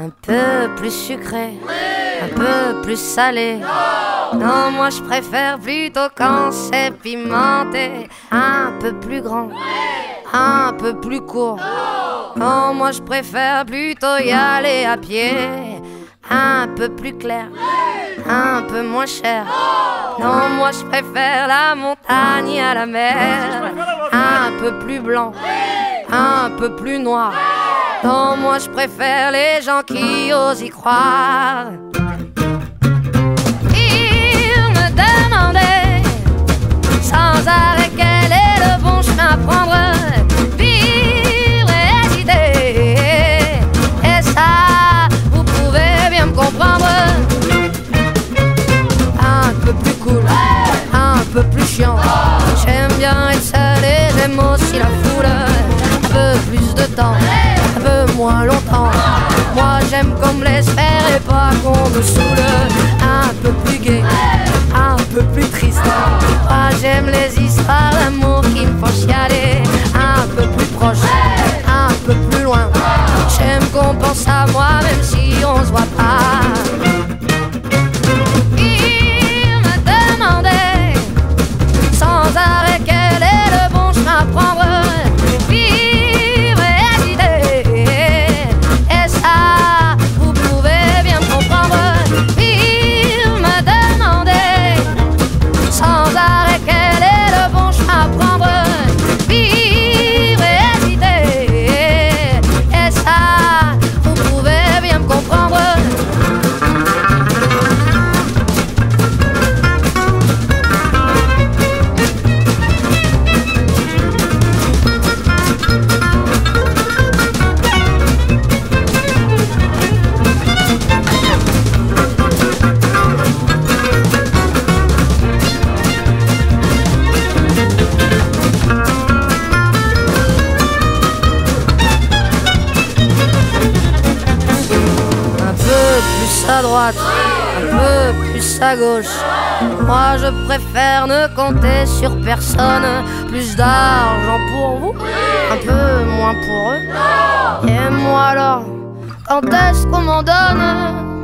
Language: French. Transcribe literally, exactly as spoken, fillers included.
Un peu plus sucré, un peu plus salé. Non, moi je préfère plutôt quand c'est pimenté. Un peu plus grand, un peu plus court. Non, moi je préfère plutôt y aller à pied. Un peu plus clair, un peu moins cher. Non, moi je préfère la montagne à la mer. Un peu plus blanc, un peu plus noir. Non, moi je préfère les gens qui osent y croire. Il me demandait sans arrêt quel est le bon chemin à prendre. Vivre et hésiter, et ça, vous pouvez bien me comprendre. Un peu plus cool, un peu plus chiant. J'aime bien être seul et j'aime aussi la foule. Un peu plus de temps, un peu moins longtemps. Moi j'aime qu'on me laisse faire et pas qu'on me saoule. Un peu plus gai, un peu plus triste. Moi j'aime les histoires d'amour qui me font chialer. Un peu plus proche, un peu plus loin. J'aime qu'on pense à moi même si on se voit pas. Il me demandait sans arrêt quel est le bon chemin à prendre. À droite, un peu plus à gauche. Moi je préfère ne compter sur personne. Plus d'argent pour vous, un peu moins pour eux. Et moi alors, quand est-ce qu'on m'en donne?